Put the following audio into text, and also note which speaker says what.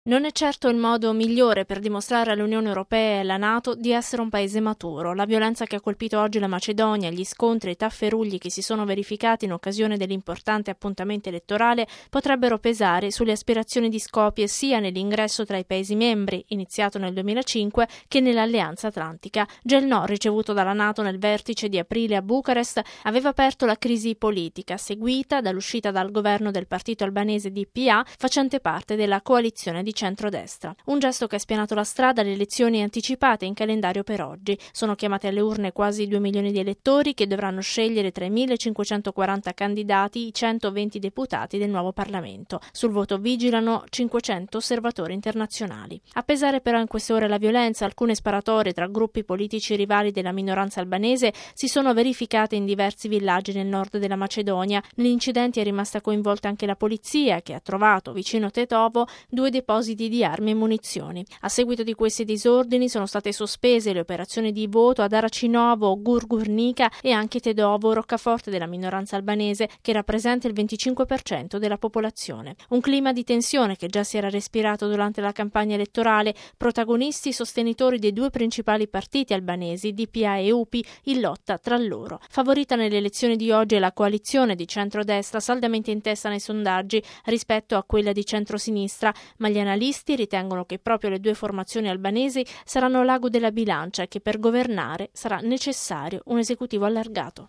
Speaker 1: Non è certo il modo migliore per dimostrare all'Unione Europea e alla NATO di essere un paese maturo. La violenza che ha colpito oggi la Macedonia, gli scontri e i tafferugli che si sono verificati in occasione dell'importante appuntamento elettorale potrebbero pesare sulle aspirazioni di Skopje sia nell'ingresso tra i paesi membri, iniziato nel 2005, che nell'Alleanza Atlantica. Già il no ricevuto dalla NATO nel vertice di aprile a Bucarest aveva aperto la crisi politica, seguita dall'uscita dal governo del partito albanese DPA, facente parte della coalizione di centrodestra. Un gesto che ha spianato la strada alle elezioni anticipate in calendario per oggi. Sono chiamate alle urne quasi 2 milioni di elettori che dovranno scegliere tra i 1.540 candidati i 120 deputati del nuovo Parlamento. Sul voto vigilano 500 osservatori internazionali. A pesare però in queste ore la violenza, alcune sparatorie tra gruppi politici rivali della minoranza albanese si sono verificate in diversi villaggi nel nord della Macedonia. Negli incidenti è rimasta coinvolta anche la polizia, che ha trovato vicino Tetovo 2 depositi di armi e munizioni. A seguito di questi disordini sono state sospese le operazioni di voto ad Aracinovo, Gurgurnica e anche Tedovo, roccaforte della minoranza albanese che rappresenta il 25% della popolazione. Un clima di tensione che già si era respirato durante la campagna elettorale, protagonisti i sostenitori dei 2 principali partiti albanesi, DPA e UPI, in lotta tra loro. Favorita nelle elezioni di oggi è la coalizione di centrodestra, saldamente in testa nei sondaggi rispetto a quella di centrosinistra, ma gli analisti ritengono che proprio le 2 formazioni albanesi saranno l'ago della bilancia e che per governare sarà necessario un esecutivo allargato.